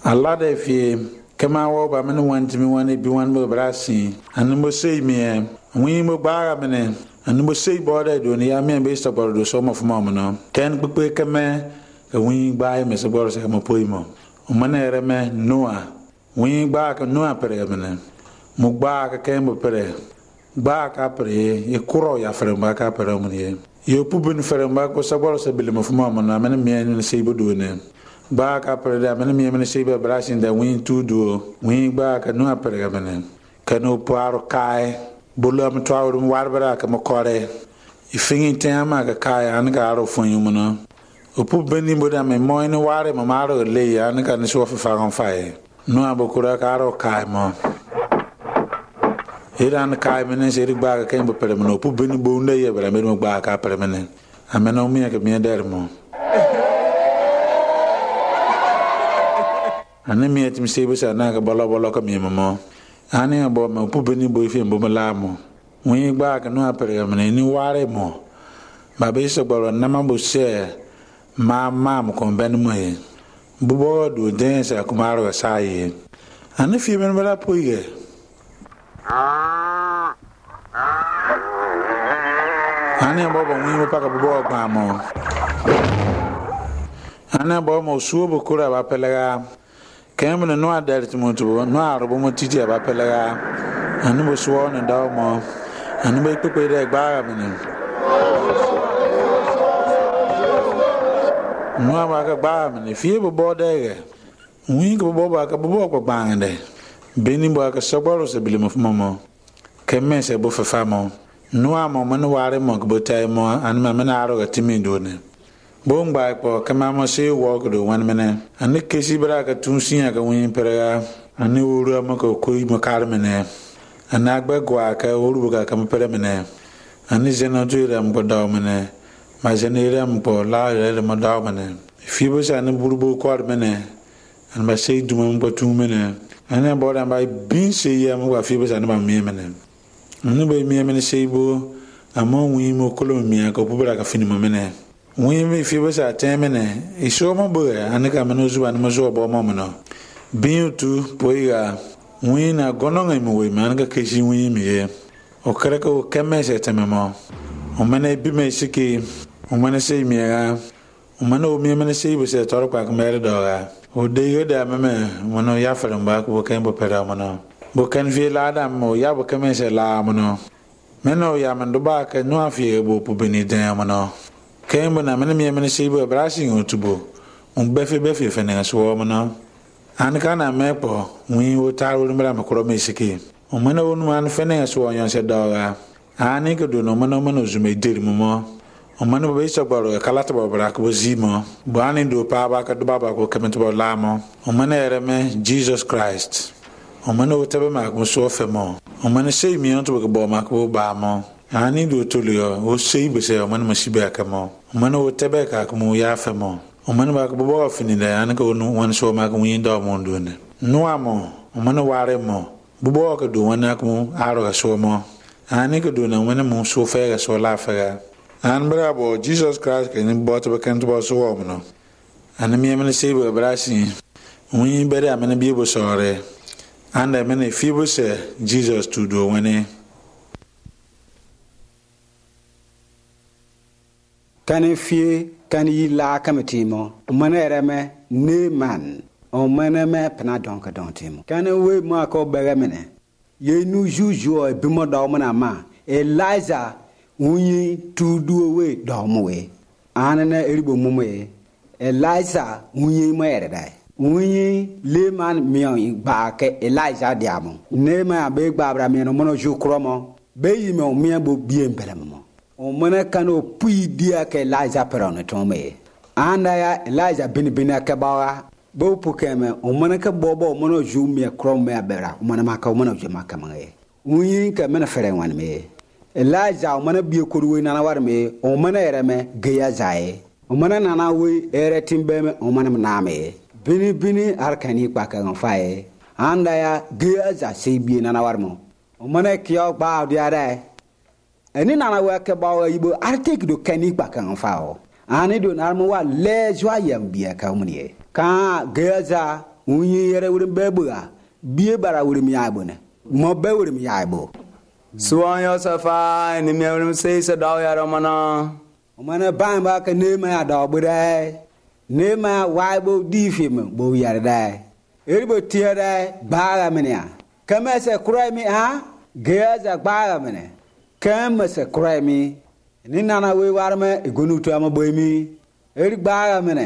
Allah da fi kama wo ba men want me one bi one mo brasi and mo say me we mo ba me and mo say border do ni ya me be stop do so mo fuma mo no ten pepe kama we ba me so bor se mo poimo o manere me noa we ba ka noa pere me mo ba ka ke mo pere ba ka pere e kuro ya fere ba ka pere mo ni yo pubun fere ba ko so bor se bil mo fuma mo na me ni se bodu ne ba ka pere da me ni se be brasi da we tu do we ba ka noa pere me ka no paro kai bolo am tawru warbara ka mo kore I fingi tema ka kai an ka aro fun yumo no o pu beni boda me mo ni ware mo maro le ya an ka ni so fa gon fai no abokura ka aro kai mo iran kai menen se ri ba ka ken bo pere mo pu beni bo nda ye bra me mo ba ka pere menen amena mi ka mi der mo ane mi etim se bo sa na ka bolo ka mi mo ane bo me pu beni bo fi bo la mo we gba ka no apere menen ni ware mo ba be so gboro na ma bo se ma mo kon ben mo e bubo do den sa kumaro sa ye ane fi men bala poige ane bo we mo pa ka bubo gba mo ane bo mo su bo kura ba pelega kemne no adert mo to no arbo mo titi ba pelega ane bo so na daw mo ane be pepe de gba menen no ba ka ba menen fi bo bodege wi ko bo ba ka bo ko bangde beni bo ka soboro se bilimo famo kemme se bo famo no amo man ware mo ko tay mo an ma na aro ga timindo ne bo ngba ko kema mo se wo ko do wan menen ane kesi bra ka tunsia ka wi perega ane uru mo ko mo karmene ana gbe gwa ka uru ga kam pere mene ani jena tuira mo daw mene ma jenere mo po la re mo daw mene fi bo sa ne burbu ko mene an ma sey dum mo tu mene ana bo da ba bin sey ya mo wa fi bo sa ne ba mi mene ani be mi mene sey bo amo wi mo kolo mi ka po bra ka fini mo mene wi mi fi bo sa te mene e so mo bo ani ka meno zuwa ne mo zo bo mo no bin tu po ya wina gononga mo we man ga keji wi mi ye o kare ko kemese tememo o mane bi me siki o mane sei mi ga o mane o mi mane sei bo se toro kwa ko mere do ga o de yo da meme mono ya fere mba ko ken bo pera mono bo ken vi la da mo ya bo kemese la mono meno ya man do ba ke no afi bo pu beni den mono ken bo na mane mi mane sei bo brasi o tubo on befe fe ne so mono an kana mepo wi o taru mra makoro mesiki o mana wonu man fene so onyon se dawa ani ko do no mana zume diri mo o mana be so gbaro kalata ba bra ko zimo bo ani do pa ba ka do baba ko kemento ba lamo o mana ereme Jesus Christ o mana o tebe ma ko so femo o mana sei mi on to ko ma ko ba mo ani do tolio o sei be se o mana masibe ka mo o mana o tebe ka ko mo ya femo o mana ba ko bo fini da an ko no wan so ma ko yin do mo ndone no amo o mana ware mo bo ko do wan ko aro ga so mo ani ko do na wan mo so fe ga so la fe ga an bravo Jesus Christ ke ni bo to kan to so mo no an mi me se bo brasi wi bere amena bi bo sore and I mean if you say Jesus to do when kan fie kan yi la kametimo manere me ne man o maneme pna donc timo kan we ma ko begemene ye nu juju e bimo do mana ma Eliza unyi tudu we do mo we anana eribo mumo e Eliza unyi mo ere dai unyi le man mion ba ke Eliza diamo ne ma be gba abra me no mo ju kromo be yi me o mi bo bie mbelemo o mana kano pui dia ke Eliza perone tome anda ya Eliza bin ke bawa bo pukeme o mana ke bobo mono ju me krom me abera o mana maka o mana ju maka mangaye unyi ke mena fere wan me Eliza o mana bie koruwe na war me o mana ereme geya zae o mana nana we ere timbe me o mana na me bini arkani kwa kan fae anda ya geya za se bie na war mo o mana kiyo ba dia dai eni nana we ke bawo yibo artik do kani kwa kan fao ani do na mo wa le jwa yam bia ka munye ka geza unyi yere wurim bebura bie bara wurim yaibone mo be wurim yaibo Suan Yosefa ni miawrim sei se daw ya romana. Omana ban ba ka ne ma da bude ne ma waibo di fim bo yar dai eribo tie dai ba menia kama se kurai mi ha geza ba mene kama se kurai mi ni nana we warme igonu to ama boymi eri ba mene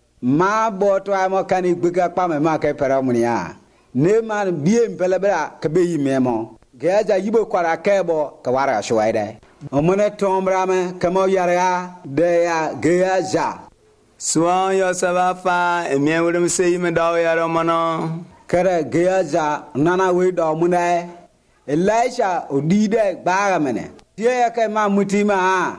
ma bo to ama kani gbiga pa me ma ka pera munia ne ma bie mpelebra ka be yi memo geza yibo kwara kebo ka wara shwaide omone tombrame kamo yara de ya geza Suan Yosefa fa miawrim sei me daw ya romana. kare geza nana we do munai Elisha odide baga mene tie ka ma mutima ha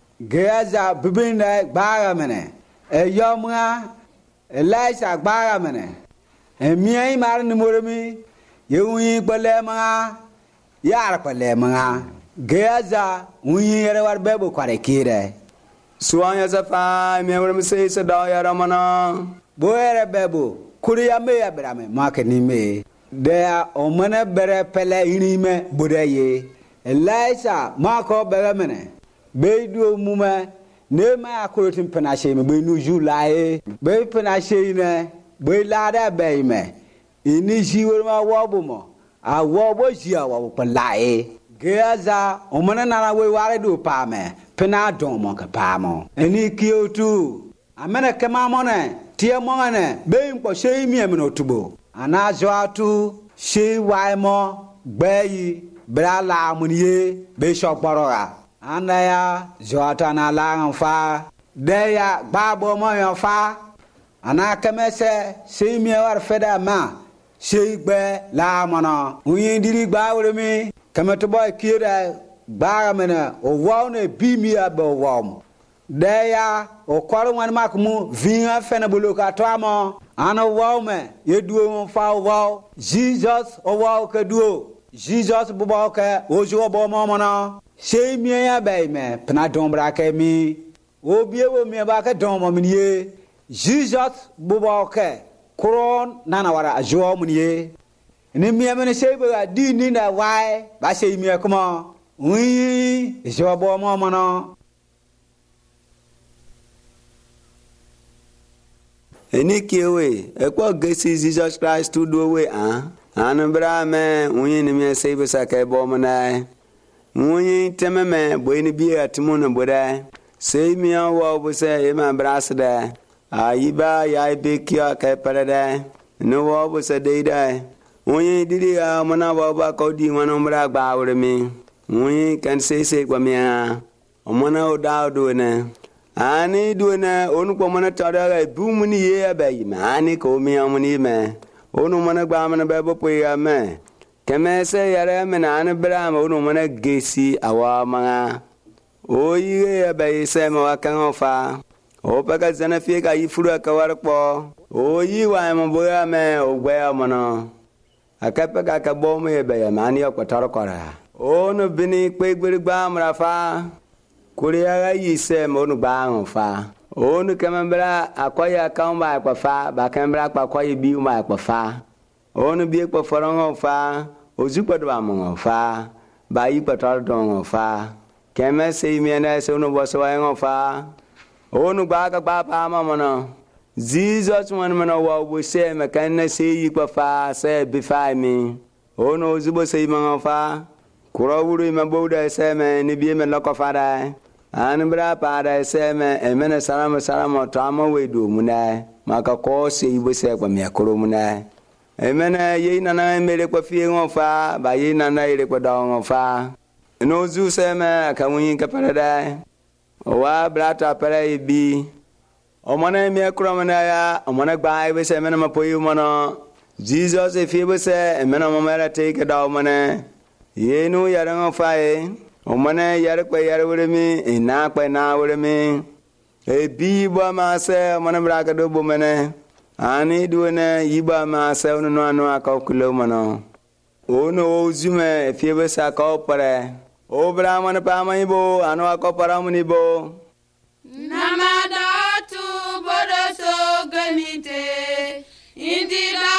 geza bibinde baga mene eyomwa Elisha baga mene emiai mar ni moremi yewi pale ma yar pale ma geza unyi yere war bebo kware kire Suan Yosefa miawrim sei se daw ya romana. boere bebo kuriya me ya brame make ni me de omane bere pele inime bodeye Elisha mako bere mene beidu mume ne ma akorotin penashe me be nu July be penashe ne be lada be me ini jiwor ma wobumo a wobo jia wo pelae geza omane nana we ware do pa me pena don mo ka pa mo eni kiotu amene kema mone tie mone be mpo shei mi me no tubo anazo atu shi waimo gbeyi brala muniye be shokporora anaya zoata na la fa deya babo mo yo fa ana kemese shi mi war feda ma shi gbe la mono uyin diri gba wuremi kemeto boy kire gba mena o wawne bi mi abo wam deya o kwaro wan makmu vinga fena buluka to amo ano wawme yeduo fa waw Jesus o waw ka duo Jesus bubo ka ojo bo mo na sei mi ya bai me pna dombra ka mi o biewo mi ba ka dom mo mi Jesus bubo ka kron nana wara ajo mo ni ni mi me sei ba di ni na wai ba sei mi kuma wi jo bo mo na Enikiwe ekwa gesi Jesus Christ to do we anambra me unyi ni me sei besa ka bo mona unyi tememe boyni bi atmun boda sei mi awo bo se e ma brasda ayiba ya be kia ka parada no wo bo se deida unyi diri a mona bo ba ko di wana mbra gba wurmi unyi kan sei kwa mi mona o da do ne ani duena onu ko mana tada bu muni ye abai mani ko mi amuni me onu mana gba mana be bo ya me kemese yare me na an bra me onu mana gesi awa manga o ye abai se ma kan fa o pa ka zana fi ka ifuru ka war po o yi wa ma bo ya me o gbe amana akapa ka bo me be mani ko tar ko ra onu bini pe gba mra fa Kuriya yise monu bang fa onu kemembra akoya kamba kwa fa ba kembra kwa koyi bi uma kwa fa onu bi kwa forongo fa ozupa do amongo fa ba yi patar dongo fa keme sei miena se onu boso wa fa onu ba ka ba pa mamono Jesus one mano wa bo se me kan se yi kwa fa se bi fa mi onu ozubo sei mango fa kurawuru me boda se me ni bi me lokko fa da anbra para seme emene salama tama wedu muna maka ko se ibo se kwa me akoro muna emene ye nana mere kwa fie ngofa ba ye nana ire kwa da ngofa no zu seme ka munyin ka parada wa brata para ibi o mona me akoro muna ya o mona gba ibo se mena mapoyu mono Jesus e fie bo se emene mo mera take da o mona ye no yara ngofa e omane yar kwa yar wuremi ina kwa na wuremi e biba ma se omane braka do bomene ani duene yiba ma se onu no anu aka kulo mono ono ozume fiebe sa ka opare o brahman pa maibo anu aka para munibo namada tu bodo so ganite indira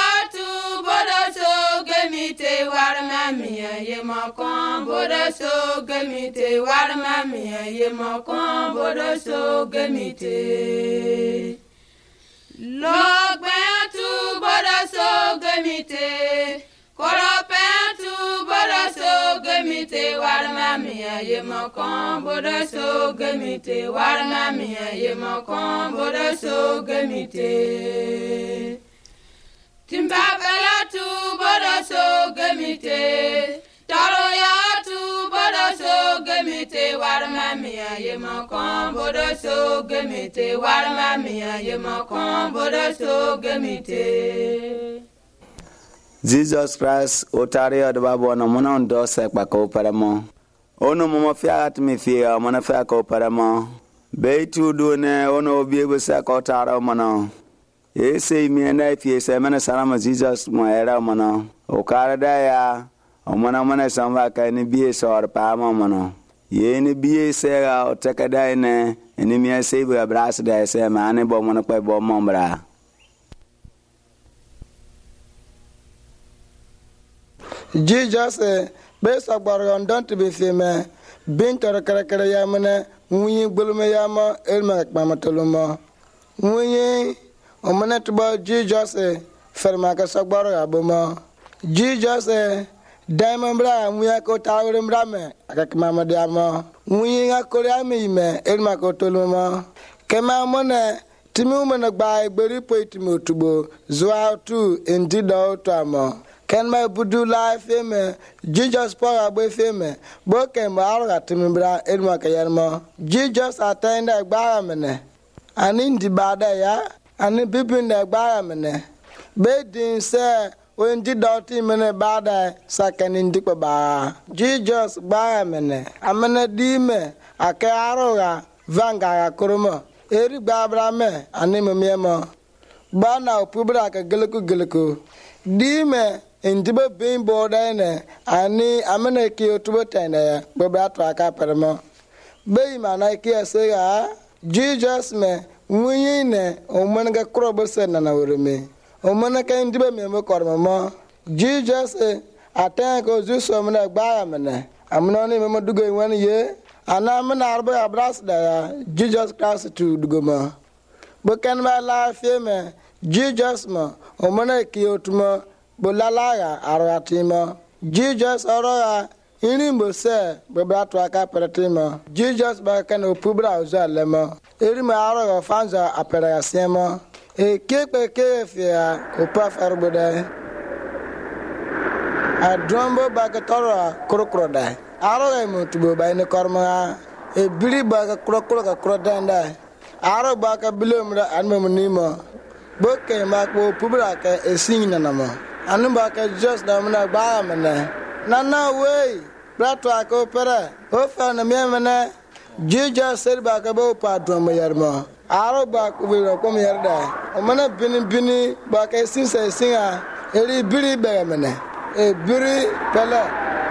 mia ye makon bodo so gemite warma mia ye makon bodo so gemite logbentu bodo so gemite koropentu bodo so gemite warma mia ye makon bodo so gemite warma mia ye makon bodo so gemite Timbabela tu bodo so gemite taro ya tu bodo so gemite warma mia ye makon bodo so gemite warma mia ye makon bodo so gemite Jesus Christ otari odbabo no mona ndo sekpa ko paramo ono mo fia atmi fia mona fia ko paramo beitu do ne ono obiego sekko taro mona ese miena fie se mena salama Jesus mo era mona o karada ya o mona samba ka ni bie sor pa mona ye ni bie se ga o takada ne ni mi se bu abras da se ma ne bo mona pa bo mombra Jesus besa gbargon don't be feme bintor karakara yamane munyi gulme yama elma kpamatoluma munyi omane tuba Jesus ferma ka sagbaro abuma Jesus diamond bra muya ko tawre mrame akakmama diama munyi ngakore amime elma ko toluma kema mone timi umana gba egberi poitimi otubo zwa tu indido to amo Can my Budu life fame? Jesus power boy fame. Boke maara timimbra elma kayarma. Jesus attend the baramene. And in the bada ya. And in bibin the baramene. Bedin say when the daughter mene bada sakan in the ba. Jesus baramene. Amene dime. Akaroga vanga kuruma. Eri babrame. Anime miema. Bana pubra ka geleku. Dime. Indiba being border ani amene ki otubo tene bobra to aka permo be mana ki say Jesus me munyine o manga krobo sen na woreme o manaka indiba me mo kormo Jesus atan ko juso mena gba amene amno ni me dugo wan ye ana mena arba abras da Jesus Christ to dugo ma bo kan ba la me Jesus ma o manaka ki otuma Bolalaga aratima Jesus oroya inimbo se bebrato aka peretima Jesus ba kan opubra ozalema erima aroga fanza apera sema kepe kefia opa farboda adrombo bagatoro krokroda aroga mutubo ba ne korma bili baga krokroka krodanda aro baga bilomra anmemunimo boke makbo pubra ka esinna nama Anuba ka just da mna ba mna nana we brato ako pere o fa na me mna Jesus ser ba ka bo pa do mo yarma aro ba ku bi ko mo yarda o mana bini ba ka sin se singa eri biri be mna e biri pala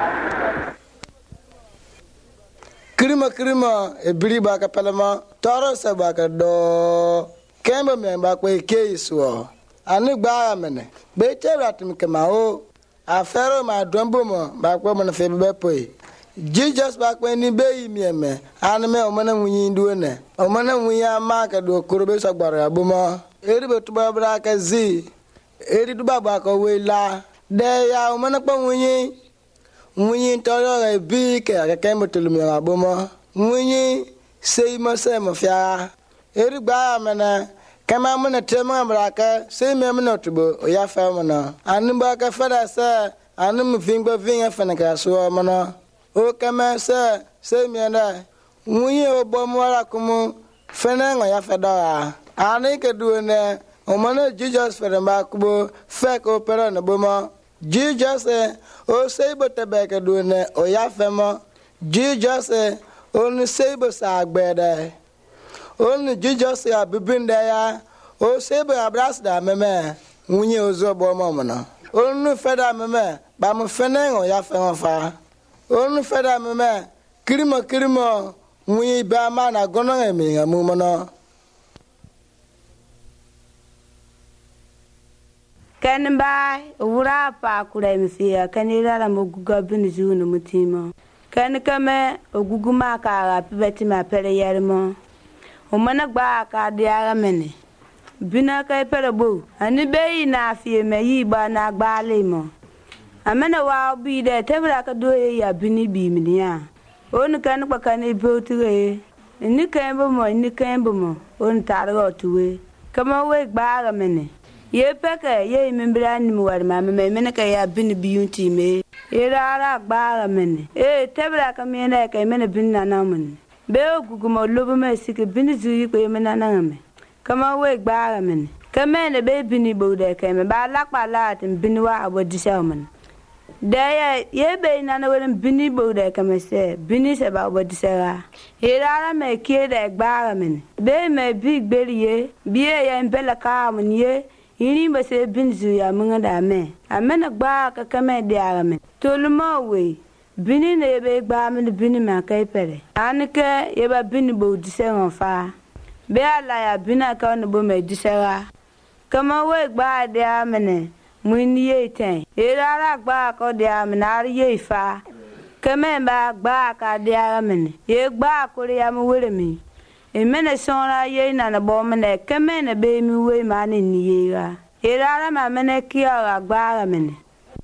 krima e biri ba ka pala ma toro sa ba ka do kemba me ba ko e ke iso Ani gba amene be teratim kemao afero ma dombo mo ba kwa mo na fe be poi Jesus ba kwa ni be imieme anme o mana munyi nduone o mana munyi amaka do korobe sagbara abuma eri be tuba bra ka zi eri tuba ba ko we la de ya o mana kwa munyi toro ga bi ke ka kembo tulumi abuma munyi sei ma se ma fia eri gba amene Kama muna tema mraka se me muna tubo ya fa muna anu ba ka fada sa anu mvingo vinga fana ka so muna o kama se me na munye obo mwara kumu fana nga ya fada ani ke duone o mana Jesus fere ba kubo fe ko pero na boma Jesus o se bo tebe ke duone o ya fema Jesus o ni se bo sa agbede Only Jesus ya bibinda ya o sebe abras da meme unye ozo bo momona onu feda meme ba mo fenengo ya fa onu feda meme kirimo unye ba ma na gono emi ngamu mono Kan bai ura pa kura mi fia kan ira mo guga bin zunu mutima. Kan kame oguguma ka pibeti ma pere yermo. O mana gba ka dia mene. Bina kai pere bo. Ani be na fie me yi ba na gba le mo. Amena wa bi de tebra ka do ya bini bi mi ya. On kan kwa kan bo tuwe. Ni kan bo mo on targo tuwe. Kama we gba mene. Ye peke ye membra ni war ma me mene ka ya bini bi yunti me. Ira gba mene. Tebra ka me na ka mene bin na na mun. Be oguguma lobo me sike bini zuyi ko me na na me. Kama we gba mene. Kama ne be bini bo de ka me ba lakpa la tin bini wa abodisa mun. Daya ye be na na wen bini bo de ka me se bini se ba abodisa. Ira me ke de gba mene. Be me big beriye biye ya mbela ka mun ye. Ini ba se bin zuya mun da me. Amena gba ka kama dia me. Toluma we bini ne be gba me bini ma kai pere. Anike ye ba bini bo dise nfa. Be ala ya bina ka no bo me disera. Kama we gba dia me ne. Muni ye ten. Era gba ko dia me na ye fa. Kama ba gba ka dia me ne. Ye gba ko ya me were mi. Emene sonra ye na na bo me ne kama ne be mi we ma ne ni ye ga. Era ma me ne ki ara gba me ne.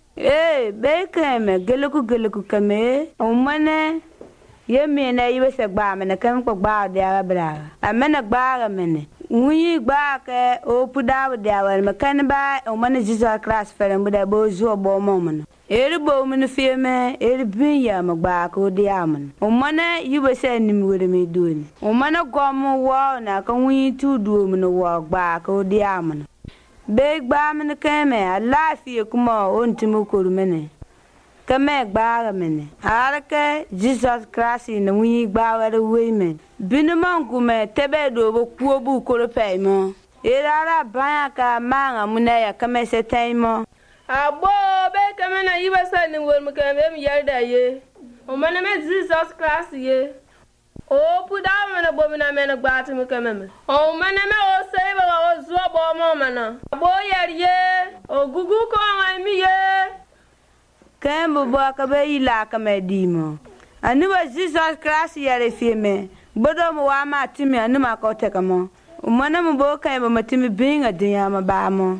Be keme geluku kame o mane ye me na yiwe se gba me ne kam ko gba dia bra. Amene gba me ne. Wi gba ke o puda dia wa me kan ba o mane Jesus Christ fere mbu da bo zo bo mo mo. Eri bo me ne fie me eri bin ya me gba ko dia mo. O mane yiwe se ni mi wore me doni. O mane gom wo na kan wi tu du me no wo gba ko dia mo. Be gba me ne keme alafi kuma on timu ko mene. Kame gba mene. Arake Jesus Christ ni wi gba wa we me. Binu mangu me tebe do bo kuo bu ko pe mo. Era ba ka manga muna ya kame se taimo. Abo be kame na yiba sa ni wor mu kame mi yarda ye. O mana me Jesus Christ ye. O puda mana bo mi na me na gba ti mu kame me. O mana me o sei ba o zo bo mo mana. Abo yar ye. O gugu ko ngai mi ye. Kembo bo ka be ila ka me dimo. Ani wa Jesus Christ yare fi me. Bodo mo wa ma timi ani ma ko te kamo. Umana mo bo ka mo matimi binga dinya ma ba mo.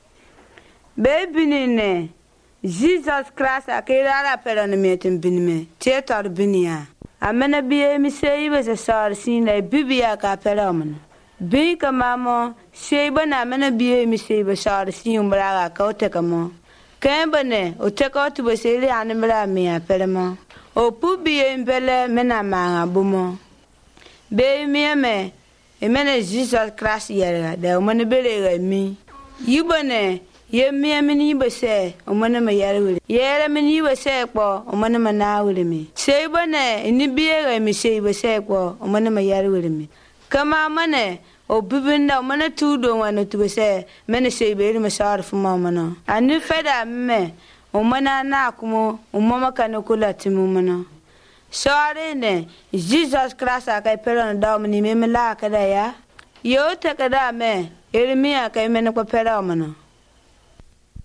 Baby ne. Jesus Christ akira ra pera ne metin binme. Tietar binia. Amena biye mi sei be se sar sin le bibia ka pera mon. Bi ka mamo sei bana amena biye mi sei be sar sin umbra ka o te kamo. Kembane o te ko tu be sei le animra mi a pera mo. O pubiye mbele mena manga bumo. Be mi me emene Jesus Christ yere da o mane bele mi. Yibone ye mi ni be se o mane me yere wele. Yere mi ni be se po o mane me na wele mi. Sei bone ni biye mi sei be se po o mane me yere wele mi. Kama mane o bibinda o mane tu do wana tu be se mene sei be me sar fu mama no. Ani feda me o mana na kumo o mama kan ko latimu mana. Sorry ne Jesus Christ akai peron da mni me la kada ya. Yo te kada me Eremia kai mene ko pera mana.